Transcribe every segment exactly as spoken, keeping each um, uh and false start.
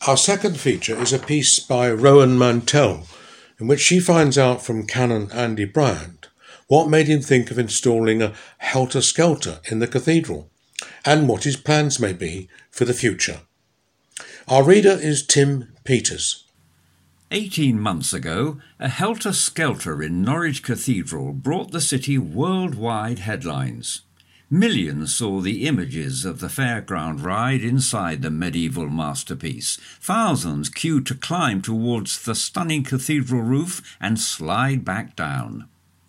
Our second feature is a piece by Rowan Mantell, in which she finds out from Canon Andy Bryant what made him think of installing a helter-skelter in the cathedral, and what his plans may be for the future. Our reader is Tim Peters. Eighteen months ago, a helter-skelter in Norwich Cathedral brought the city worldwide headlines. Millions saw the images of the fairground ride inside the medieval masterpiece. Thousands queued to climb towards the stunning cathedral roof and slide back down.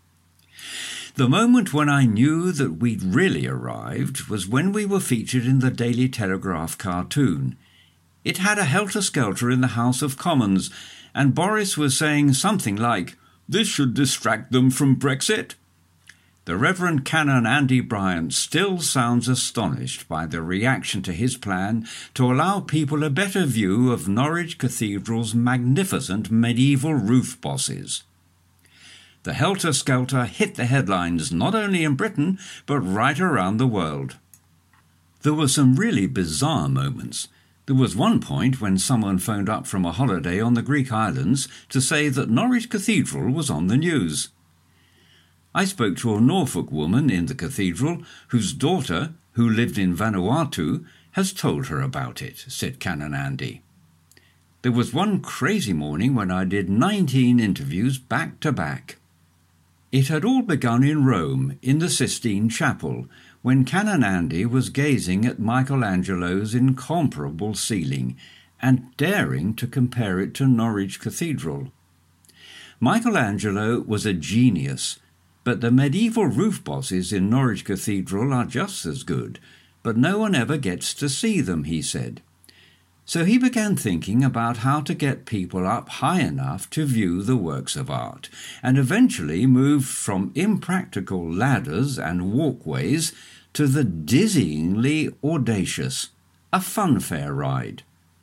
The moment when I knew that we'd really arrived was when we were featured in the Daily Telegraph cartoon. It had a helter-skelter in the House of Commons, and Boris was saying something like, "This should distract them from Brexit." The Reverend Canon Andy Bryant still sounds astonished by the reaction to his plan to allow people a better view of Norwich Cathedral's magnificent medieval roof bosses. The helter-skelter hit the headlines not only in Britain, but right around the world. There were some really bizarre moments. There was one point when someone phoned up from a holiday on the Greek islands to say that Norwich Cathedral was on the news. I spoke to a Norfolk woman in the cathedral whose daughter, who lived in Vanuatu, has told her about it, said Canon Andy. There was one crazy morning when I did nineteen interviews back to back. It had all begun in Rome, in the Sistine Chapel, when Canon Andy was gazing at Michelangelo's incomparable ceiling and daring to compare it to Norwich Cathedral. Michelangelo was a genius, but the medieval roof bosses in Norwich Cathedral are just as good, but no one ever gets to see them, he said. So he began thinking about how to get people up high enough to view the works of art, and eventually moved from impractical ladders and walkways to the dizzyingly audacious, a funfair ride.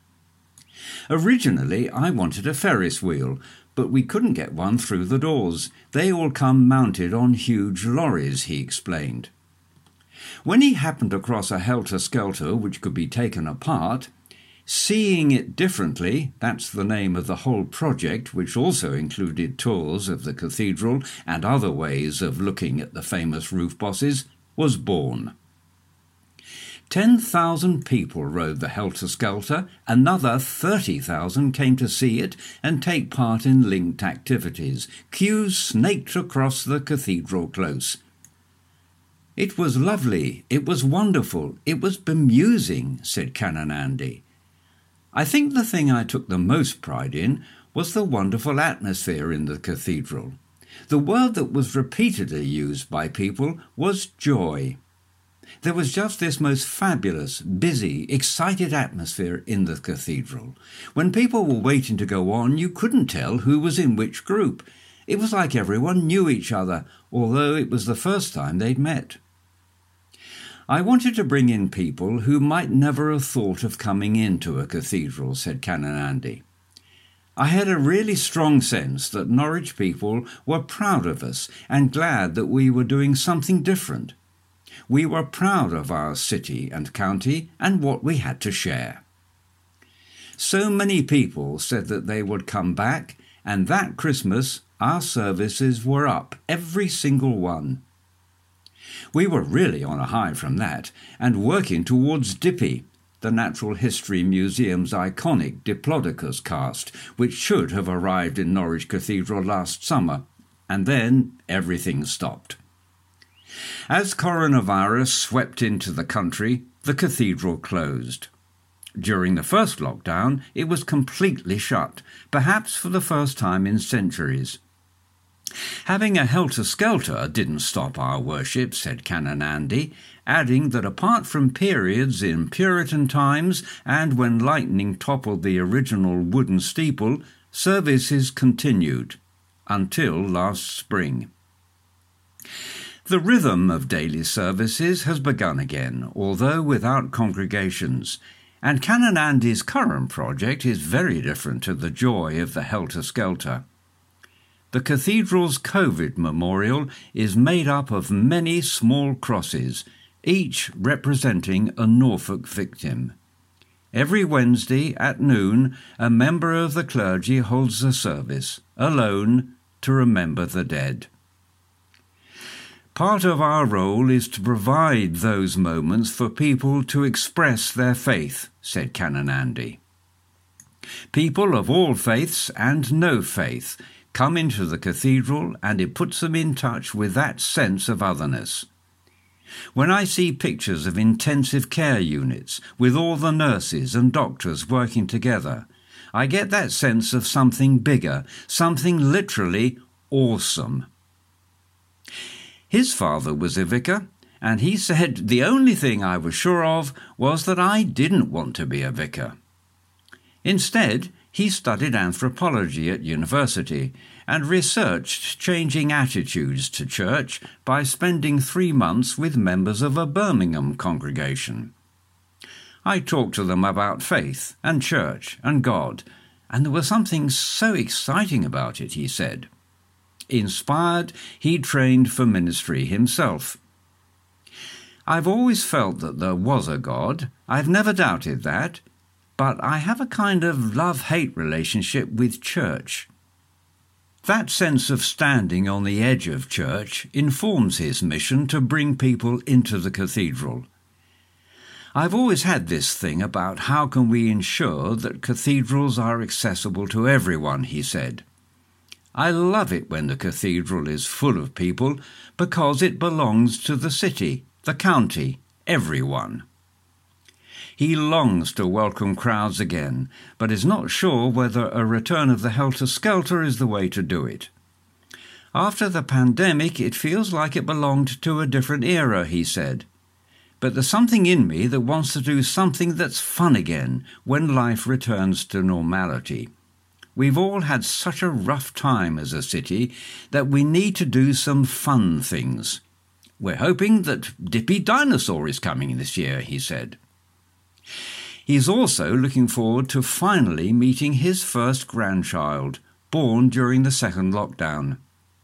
Originally, I wanted a Ferris wheel, but we couldn't get one through the doors. They all come mounted on huge lorries, he explained. When he happened across a helter-skelter which could be taken apart, Seeing It Differently, that's the name of the whole project, which also included tours of the cathedral and other ways of looking at the famous roof bosses, was born. Ten thousand people rode the helter-skelter, another thirty thousand came to see it and take part in linked activities. Queues snaked across the cathedral close. It was lovely, it was wonderful, it was bemusing, said Canon Andy. I think the thing I took the most pride in was the wonderful atmosphere in the cathedral. The word that was repeatedly used by people was joy. There was just this most fabulous, busy, excited atmosphere in the cathedral. When people were waiting to go on, you couldn't tell who was in which group. It was like everyone knew each other, although it was the first time they'd met. I wanted to bring in people who might never have thought of coming into a cathedral, said Canon Andy. I had a really strong sense that Norwich people were proud of us and glad that we were doing something different. We were proud of our city and county and what we had to share. So many people said that they would come back, and that Christmas our services were up, every single one. We were really on a high from that, and working towards Dippy, the Natural History Museum's iconic Diplodocus cast, which should have arrived in Norwich Cathedral last summer, and then everything stopped. As coronavirus swept into the country, the cathedral closed. During the first lockdown, it was completely shut, perhaps for the first time in centuries. Having a helter-skelter didn't stop our worship, said Canon Andy, adding that apart from periods in Puritan times and when lightning toppled the original wooden steeple, services continued until last spring. The rhythm of daily services has begun again, although without congregations, and Canon Andy's current project is very different to the joy of the helter-skelter. The cathedral's COVID memorial is made up of many small crosses, each representing a Norfolk victim. Every Wednesday at noon, a member of the clergy holds a service, alone, to remember the dead. Part of our role is to provide those moments for people to express their faith, said Canon Andy. People of all faiths and no faith come into the cathedral, and it puts them in touch with that sense of otherness. When I see pictures of intensive care units with all the nurses and doctors working together, I get that sense of something bigger, something literally awesome. His father was a vicar, and he said the only thing I was sure of was that I didn't want to be a vicar. Instead, he studied anthropology at university and researched changing attitudes to church by spending three months with members of a Birmingham congregation. I talked to them about faith and church and God, and there was something so exciting about it, he said. Inspired, he trained for ministry himself. I've always felt that there was a God. I've never doubted that. But I have a kind of love-hate relationship with church. That sense of standing on the edge of church informs his mission to bring people into the cathedral. I've always had this thing about how can we ensure that cathedrals are accessible to everyone, he said. I love it when the cathedral is full of people because it belongs to the city, the county, everyone. He longs to welcome crowds again, but is not sure whether a return of the helter-skelter is the way to do it. After the pandemic, it feels like it belonged to a different era, he said. But there's something in me that wants to do something that's fun again when life returns to normality. We've all had such a rough time as a city that we need to do some fun things. We're hoping that Dippy Dinosaur is coming this year, he said. He's also looking forward to finally meeting his first grandchild, born during the second lockdown.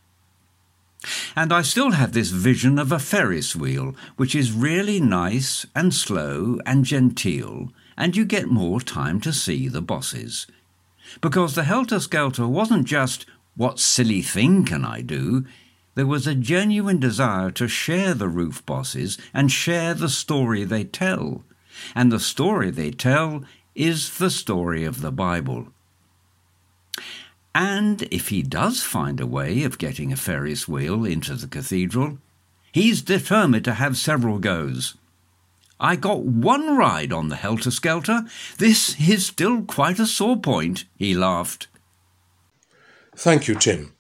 And I still have this vision of a Ferris wheel, which is really nice and slow and genteel, and you get more time to see the bosses. Because the helter-skelter wasn't just, what silly thing can I do? There was a genuine desire to share the roof bosses and share the story they tell. And the story they tell is the story of the Bible. And if he does find a way of getting a Ferris wheel into the cathedral, he's determined to have several goes. I got one ride on the helter-skelter. This is still quite a sore point, he laughed. Thank you, Tim.